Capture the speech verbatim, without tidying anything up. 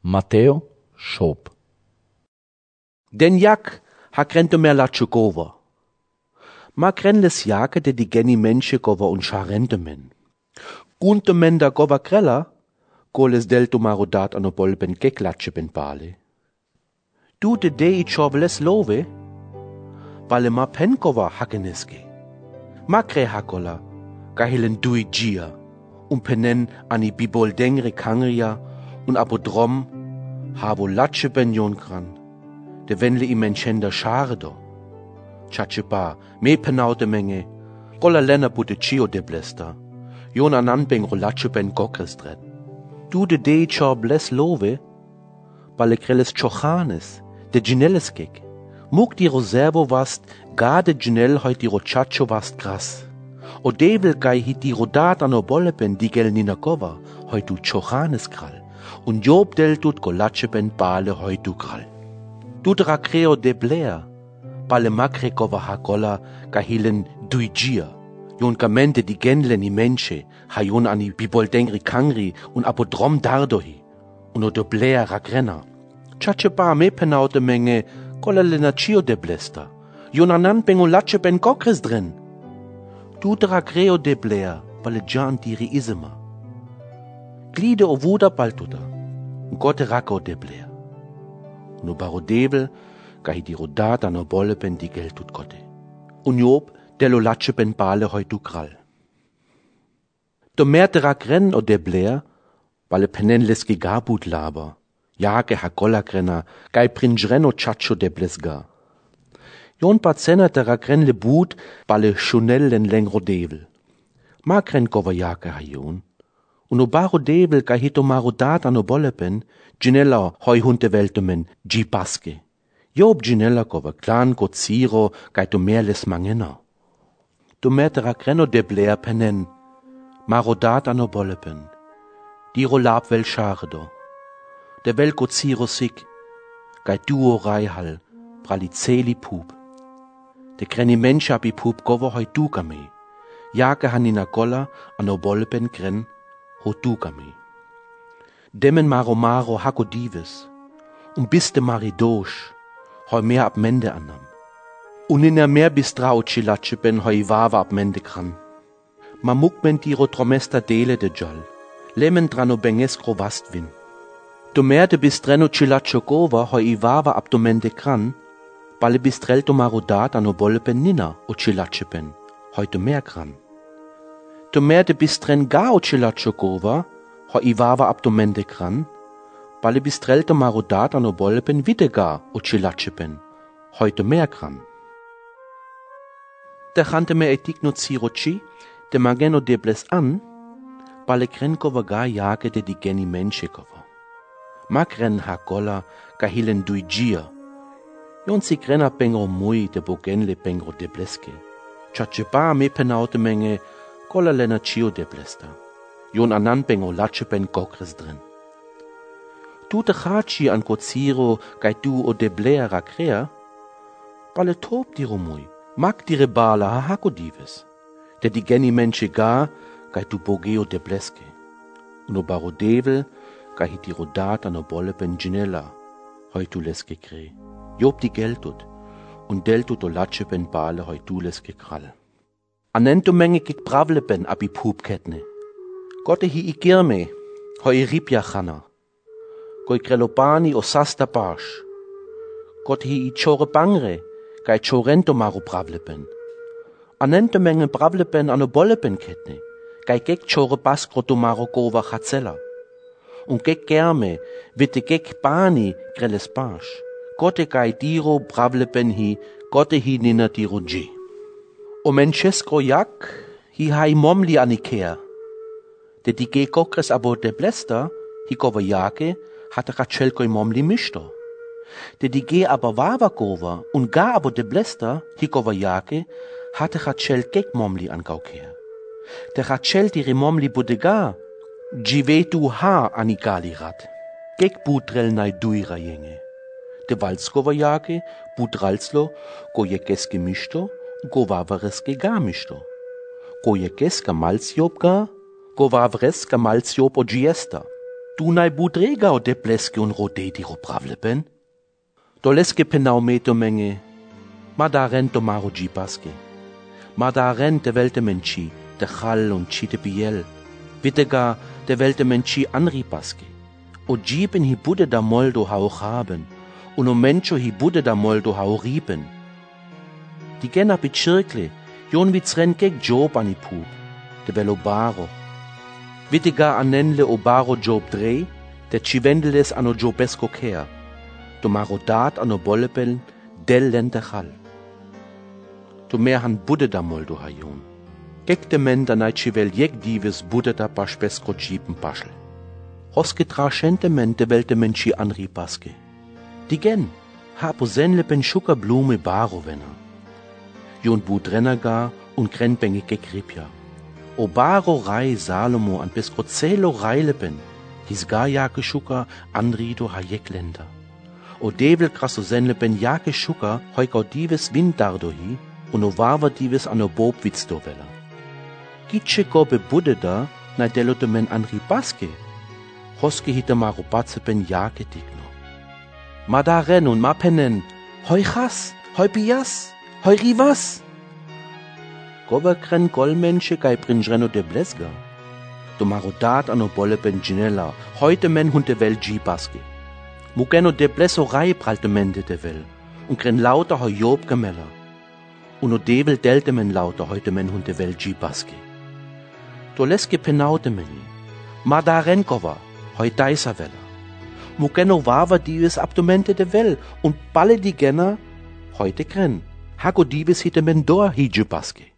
Matteo Schoop. Den jak ha krento mer latcho gova. Ma krenles jake de di geni mensche gova un charente men. Gunte men da gova krella, goles delto marodat ano bol ben gek latche ben bale. Du de dei chorveles love, vale ma pen gova hakeneske. Ma kre hakola, gahilen dui gia, un penen ani bibol dengre kangria, un apodrom, havo latche ben jonkran, de venle i menchenda schare do. Chache ba, me penaute menge, gola lena bute chio de blesta, jon anan ben rolatche ben gokrestret. Du de de chor bles love, bale krelles chochanes, de ginelles gek. Mug di roservo wast, ga de ginel heut di rochacho wast gras. O devel gai hit di rodat ano bolleben di gel nina gova, heut du chochanes kral. Und Job del tut golatche ben bale heut du kral. Du dra creo de blair, bale makre gova ha gola, gahilen duigia. Jon gamente di genle ni mensche, ha jon ani bibol dengri kangri, un apodrom dardohi, un o de blair ragrenna. Chache ba me penaute menge, gola lena chio de blesta. Jon anan bengo latche ben gokres drin. Du dra creo de blair, bale jan diri isema. Glide o vuda baltuda, un gote rako de blair. No baro devel, gahi di rodata no bolle ben di gel tut gote. Un Job, dello latche ben bale heut du kral. Do merte rakren o de blair, bale penen leski gabut laber, jage ha golakrenna, gai prinjren o chacho de blesga. Jon pazena de rakren le boot, bale chunel len lengro devel. Makren gova jake ha jon. Uno baro devel ga hito marodat ano bolleben, ginella hoi hunte weltumen, gi baske. Job ginella gova clan go ziro, gai to merles mangena. Du mertera greno de blair penen, marodat ano bolleben. Diro lab vel chardo. De vel go ziro sig, gai duo reihal, praliceli pub. De greni menscha bi pub gova hoi dugame. Jage hanina golla ano bolleben gren, ho dugame. Demmen maro maro hako dives, um biste maridosh, hoi mehr ab mende annam. Un in der mehr bistra o chilache ben hoi wawa ab mende kran. Ma muk men tiro tromesta dele de jal, lemen drano bengeskro vastvin. Do mehr de bistreno chilache gova hoi wawa ab do mende kran, bale bistrelto marodat ano bolle ben nina o chilache ben, hoi do mehr kran. Do mehr de bistren ga o chilache gova, hoi wawa ab do mende kran, bale bistrelto marodat ano bolle ben videga o chilache ben, hoi do mehr kran. De chante me etik no zirochi, de mageno debles an, bale kren kova ga jage de di geni mensche kova. Makren ha gola ga hilen dui gia. Jon si krena pengro mui de bogenle pengro debleske. Chache ba me penaute menge, gola lena chio deblesta. Jon anan pengro latche ben gokres drin. Du de chachi an goziro gai du o deblea rakrea, bale tob diro mui. Mag dire bala ha hako dives, de di geni mensche ga, gai tu bogeo de bleske. Uno baro devel, gai hit di rodat ano bolle ben ginella, hoi tu leske kre. Job di geltut, un deltut o latche ben bale hoi tu leske kral. Anento menge kik bravle ben abi pup ketne. Gotte hi i girme, hoi ripja chana. Goi krelopani o sasta bash. Gotte hi i chore bangre, gai chorento maro bravleben. Anento mengen bravleben ano bolleben ketne, gai gek chore baskro do maro gova chatzella. Un gek germe, witte gek bani grelles bash. Gotte gai diro bravleben hi, gotte hi nina diro gi. O mencheskro jak, hi hai momli anikea. De di ge gokres abo de blesta, hi gova jake, hat rachelko i momli mishto. De di ge aber wawa gova, un ga abo de blesta, hi gova jake, hatte Rachel gek momli an gaukea. De Rachel diri momli budega, jive du ha anigali rat. Gek budrel nai duira jenge. De walskova jake, budralslo, go jekeske mishto, go wavareske ga mishto. Go jekeska malsjob ga, go wavareska malsjob o giesta. Tu naj budrega o de bleske un rodeti ropravle ben? Do leske penau meto menge, ma da rento maro džipaske. Ma da rente velte menči, de chal un chi de biel. Wittega de welte menchi anripaske. O džipen hi bude da moldo hau haben, un o mencho hi bude da moldo hau riben. Die gena bicirkle, jon vitzren geg Job an i pub, de vel obaro. Wittega anenle obaro Job drei, de chivendeles ano Jobesko kea, do marodat ano bollepel, del lente chal. Do mer han bude da moldo hajon. Gek de men da nai chivel jeg dives bude da paschbesko džipen paschel. Hoske trashente men de welte menchi anripaske. Die gen, ha po senle pen schuka blume baro venna. Jon budrenaga un krenbenge gekripja. O baro rai Salomo an pescozelo reilepen, his ga jake schuka anrido ha jeklender. O devel krasso senlepen jake schuka heukau dives windardo hi, un o vava dives an o bob witzdo vela. Gitsche gobe budde da, na delote men anripaske, hoske hita maro batzepen jake digno. Ma da ren un ma penen, hoi chas, hoi pias, hoi rivas. Goba kren golmensche gai prinjreno de blesga. Do marodat ano bolle benginella, heute men hunde vel džipaske. Mugeno de bleso rei pralte mende de vel, un kren lauter hoi job gemella. Uno devel delte men lauter heute men hunde vel džipaske. Do leske penaute meni, ma da ren gova, hoi daisa vela. Mugeno vava dives abdomente de vel, un balle di gena, heute kren. Hago dives hite men doa hi džipaske.